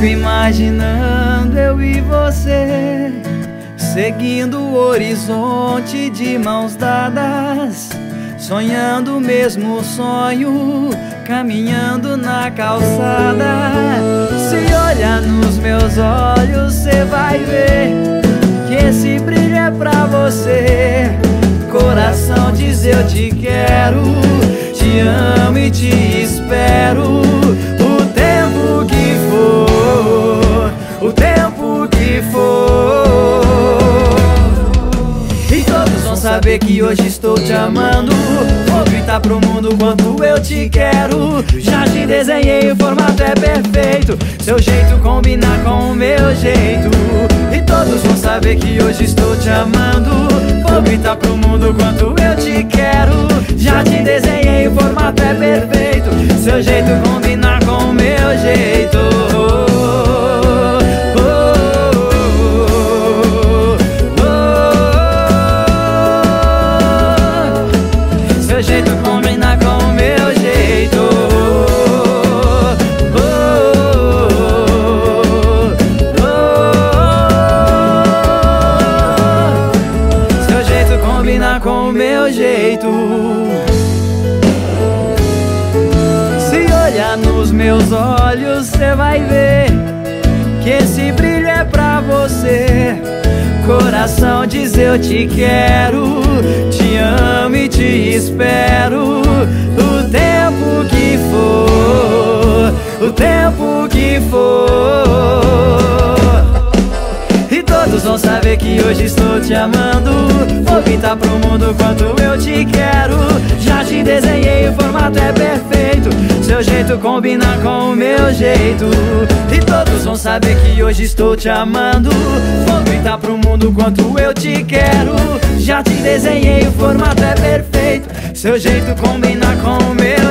Fico imaginando eu e você, seguindo o horizonte de mãos dadas, sonhando o mesmo sonho, caminhando na calçada. Se olhar nos meus olhos, cê vai ver que esse brilho é pra você. Coração diz eu te quero, te amo e te espero. O tempo que for, o tempo que for. E todos vão saber que hoje estou te amando. Vou gritar pro mundo quanto eu te quero. Já te desenhei, o formato é perfeito. Seu jeito combina com o meu jeito. E todos vão saber que hoje estou te amando. Vou gritar pro mundo quanto eu te quero. Já te desenhei, o formato é perfeito. Seu jeito combina com o meu jeito. Seu jeito combina com o meu jeito. Seu jeito combina com o meu jeito. Se olhar nos meus olhos, cê vai ver que esse brilho é pra você. Coração diz eu te quero, te amo e te espero. O tempo que for, o tempo que for. E todos vão saber que hoje estou te amando. Vou gritar pro mundo quanto eu te quero. Já te desenhei, o formato é perfeito. Seu jeito combina com o meu jeito. E todos vão saber que hoje estou te amando. Vou gritar pro mundo quanto eu te quero. Já te desenhei, o formato é perfeito. Seu jeito combina com o meu